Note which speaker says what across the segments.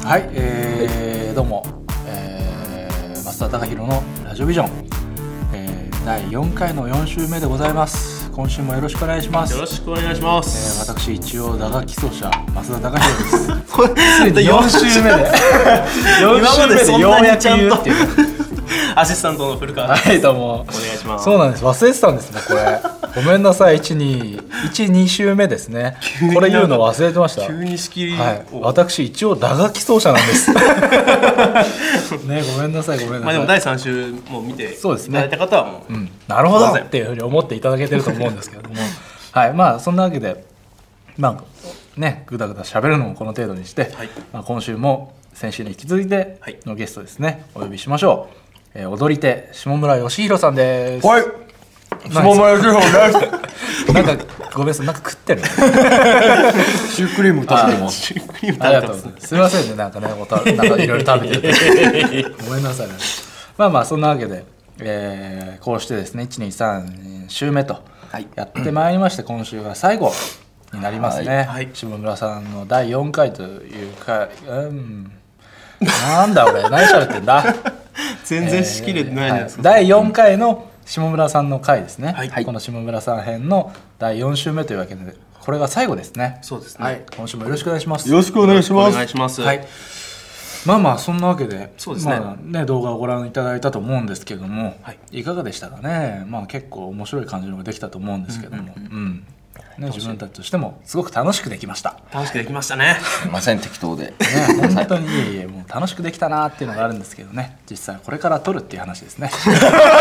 Speaker 1: はい、どうも、増田貴弘のラジオビジョン、第4回の4週目でございます。今週もよろしくお願いします。
Speaker 2: よろしくお願いします。
Speaker 1: 私一応打楽器奏者増田貴弘です。ついに4週目で4週目でようやく言うっていう
Speaker 2: アシスタントの古川です。
Speaker 1: はい、どうも
Speaker 2: お願いします。
Speaker 1: そうなんです、忘れてたんですねこれ。ごめんなさい、2週目ですね。これ言うの忘れてました。
Speaker 2: 急に仕切り、
Speaker 1: はい、私一応打楽器奏者なんですね。ごめんなさい。
Speaker 2: まあでも第3週も見ていただいた方はもう、
Speaker 1: なるほどっていうふうに思っていただけてると思うんですけれどもはい、まあそんなわけでまあね、ぐだぐだ喋るのもこの程度にして、
Speaker 2: はい、
Speaker 1: まあ、今週も先週に引き続いてのゲストですね、お呼びしましょう。踊り手下村義弘さんです。
Speaker 3: はい、下村義弘です。
Speaker 1: なんかごめんなさい、なんか食ってるシ
Speaker 3: ュークリーム食べてます。
Speaker 2: シュークリーム
Speaker 1: ありがとうございます。すいませんね、なんかね、なんかいろいろ食べててごめんなさいね。まあまあそんなわけで、こうしてですね123週目とやってまいりまして、今週が最後になりますね、はい、下村さんの第4回というか、なんだ俺何喋ってんだ
Speaker 2: 全然仕切れてないんですか、
Speaker 1: 第4回の下村さんの回ですね、
Speaker 2: はい、
Speaker 1: この下村さん編の第4週目というわけでこれが最後ですね。
Speaker 2: そうですね、
Speaker 1: はい、今週もよろしくお願いします。
Speaker 3: よろしくお願いします。
Speaker 2: お願いします。
Speaker 1: はい、まあまあそんなわけで、
Speaker 2: そうですね、
Speaker 1: まあね、動画をご覧いただいたと思うんですけども、はい、いかがでしたかね。まあ結構面白い感じのができたと思うんですけども、ね、自分たちとしてもすごく楽しくできました。
Speaker 2: 楽しくできましたね。
Speaker 3: すいません、適当で、
Speaker 1: ね、本当にいえもう楽しくできたなっていうのがあるんですけどね、実際これから撮るっていう話ですね。ごめん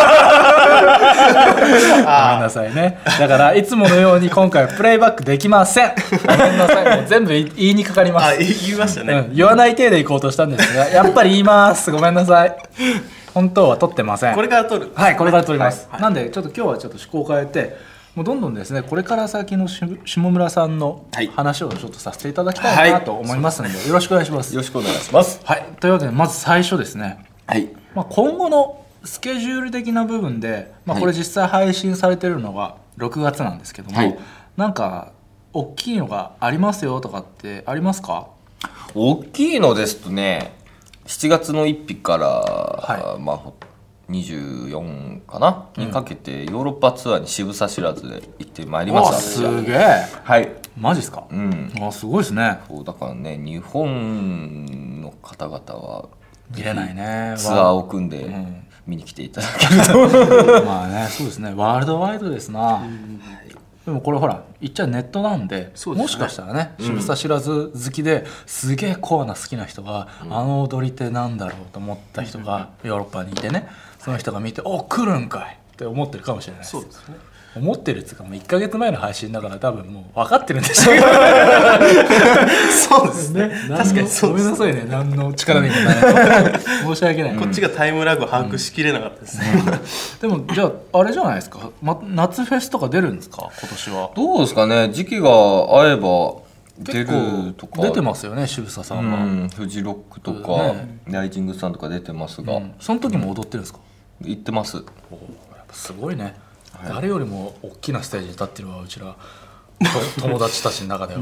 Speaker 1: なさいね。だからいつものように今回はプレイバックできません。ごめんなさい、もう全部言いにかかります。
Speaker 2: 言いましたね、
Speaker 1: 言わない体でいこうとしたんですがやっぱり言います。ごめんなさい。本当は撮ってません。
Speaker 2: これから撮る。
Speaker 1: はい、これから撮ります、
Speaker 2: はい、
Speaker 1: なんでちょっと今日はちょっと趣向を変えて、もうどんどんですねこれから先の下村さんの話をちょっとさせていただきたいなと思いますので、よろしくお願いします。
Speaker 3: よろしくお願いします。
Speaker 1: はい、というわけでまず最初ですね、
Speaker 3: はい、
Speaker 1: まあ、今後のスケジュール的な部分で、まあ、これ実際配信されてるのが6月なんですけども、はい、なんか大きいのがありますよとかってありますか？
Speaker 3: 大きいのですとね、7月の1日から、
Speaker 1: はい、
Speaker 3: まあ24かな、にかけてヨーロッパツアーに渋さ知らずで行ってまいりました。
Speaker 1: すげえ、
Speaker 3: はい、
Speaker 1: マジっすか？すごいですね。
Speaker 3: そうだからね、日本の方々は
Speaker 1: 見れないね、
Speaker 3: ツアーを組んで見に来ていただけると
Speaker 1: まあね、そうですね、ワールドワイドですな。でもこれほら言っちゃネットなんで、もしかしたらね、渋さ知らず好きですげえコアな好きな人が、あの踊り手なんだろうと思った人がヨーロッパにいてね、その人が見てお来るんかいって思ってるかもしれないです。
Speaker 2: そうですね、
Speaker 1: 思ってるっつうかもう1ヶ月前の配信だから多分もう分かってるんでしょう。
Speaker 2: そうですね、確かにそうです。
Speaker 1: ごめんなさいね、何の力にもならない申し訳ない。
Speaker 2: こっちがタイムラグを把握しきれなかったですね、
Speaker 1: でもじゃああれじゃないですか、夏フェスとか出るんですか今年は？
Speaker 3: どうですかね、時期が合えば出るとか。
Speaker 1: 出てますよね、渋沢さんは。
Speaker 3: フジロックとか、ライジングさんとか出てますが、
Speaker 1: その時も踊ってるんですか？
Speaker 3: 行ってます。
Speaker 1: やっぱすごいね、はい、誰よりも大きなステージに立ってるわ、うちら友達たちの中では。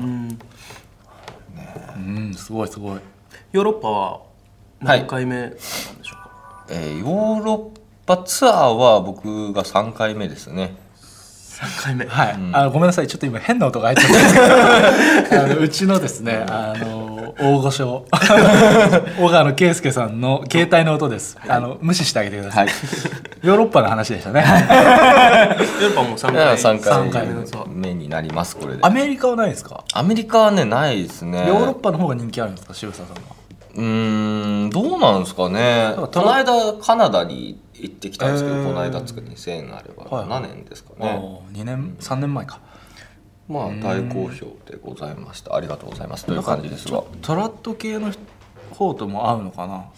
Speaker 1: すごいすごい。
Speaker 2: ヨーロッパは何回目なんでしょうか？
Speaker 3: ヨーロッパツアーは僕が3回目ですね。
Speaker 2: 3回目、
Speaker 1: はい、ごめんなさい、ちょっと今変な音が入っちゃったんですけどうちのですね、大御所小川圭介さんの携帯の音です、無視してあげてください、ヨーロッパの話でしたね。ヨ
Speaker 2: ーロッパも3
Speaker 3: 回目になります。これで
Speaker 1: アメリカはないですか？
Speaker 3: アメリカはね、ないですね。
Speaker 1: ヨーロッパの方が人気あるんですか、渋沢さんは？
Speaker 3: どうなんですかね。この間カナダに行ってきたんですけど、この間つく2000あれば7年ですかね、
Speaker 1: 2年3年前か。
Speaker 3: まあ大好評でございました。ありがとうございますという感じですが、
Speaker 1: トラッド系の方とも合うのかな？
Speaker 3: ま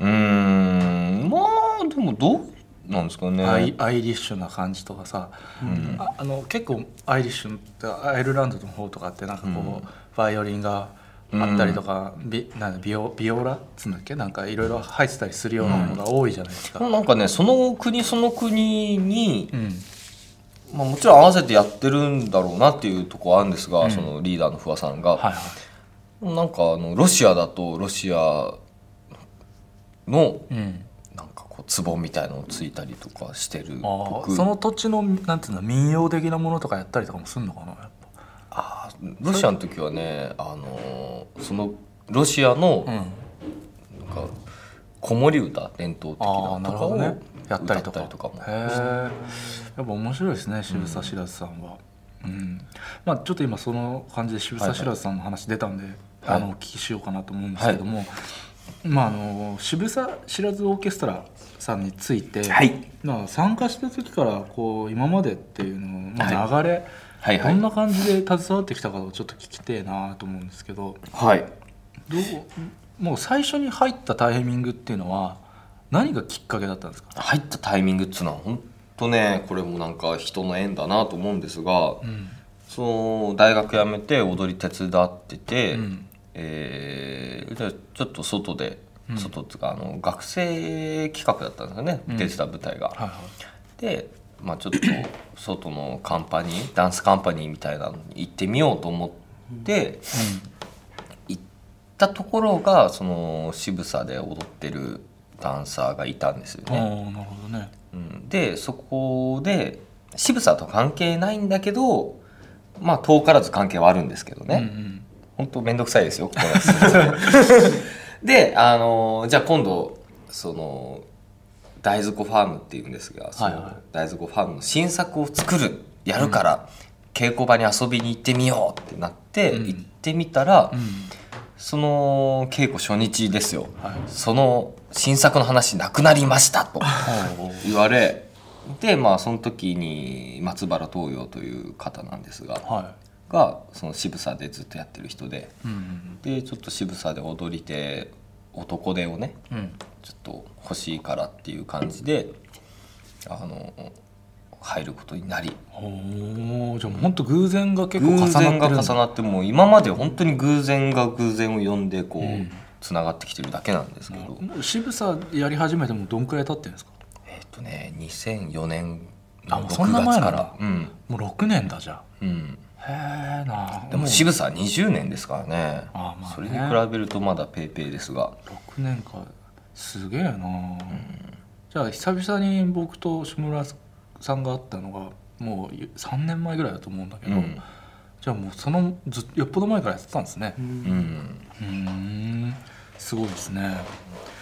Speaker 3: あでもどうなんですかね。
Speaker 1: アイリッシュな感じとかさ、結構アイリッシュってアイルランドの方とかってなんかこう、バイオリンがあったりとか、ビオラっつうんだっけ、なんかいろいろ入ってたりするようなものが多いじゃないですか。
Speaker 3: なんかね、その国に、まあ、もちろん合わせてやってるんだろうなっていうところあるんですが、そのリーダーの不破さんが、 なんかロシアだとロシアのなんかこう壺みたいのをついたりとかしてるっぽく、
Speaker 1: その土地のなんていうの民謡的なものとかやったりとかもするのかな、やっ
Speaker 3: ぱ。ロシアの時はねそのロシアのなんか子守歌、伝統的なとかを
Speaker 1: やったりとかも。
Speaker 3: へ
Speaker 1: え、やっぱ面白いですね、渋沢志らくさんは。まあちょっと今その感じで渋沢志らくさんの話出たんで、お聞きしようかなと思うんですけども、まあ渋沢志らくオーケストラさんについて、参加した時からこう今までっていうのの、流れ、どんな感じで携わってきたかをちょっと聞きてえなと思うんですけど、もう最初に入ったタイミングっていうのは何がきっかけだったんですか？
Speaker 3: 入ったタイミングっていうのは本当ね、これもなんか人の縁だなと思うんですが、その大学辞めて踊り手伝ってて、じゃあちょっと外っていうか学生企画だったんですよね、出てた舞台が。で、まあ、ちょっと外のカンパニー、ダンスカンパニーみたいなのに行ってみようと思って行ったところが、その渋沢で踊ってるダンサーがいたんですよね。
Speaker 1: なるほどね。
Speaker 3: でそこで渋沢と関係ないんだけど、まあ遠からず関係はあるんですけどね、本当面倒くさいですよここでじゃあ今度その大豆子ファームっていうんですが、その大豆子ファームの新作をやるから、稽古場に遊びに行ってみようってなって行ってみたら、その稽古初日ですよ、その新作の話なくなりましたと言われ、でまあその時に松原東洋という方なんですが、その渋沢でずっとやってる人で、でちょっと渋沢で踊り手男手をね、ちょっと欲しいからっていう感じで入ることになり、
Speaker 1: じゃあもう本当偶然が結構重なってる。
Speaker 3: 偶然が重なって、もう今まで本当に偶然が偶然を呼んでこうつながってきてるだけなんですけど、
Speaker 1: 渋沢やり始めてもどんくらい経ってるんですか
Speaker 3: ？2004年
Speaker 1: の6月から、もう6年だじゃあ。へえな。
Speaker 3: でも渋沢20年ですからね。それに比べるとまだペーペーですが。
Speaker 1: 6年か、すげえな。じゃあ久々に僕と下村さんが会ったのがもう3年前ぐらいだと思うんだけど、じゃあもうよっぽど前からやってたんですね。すごいですね。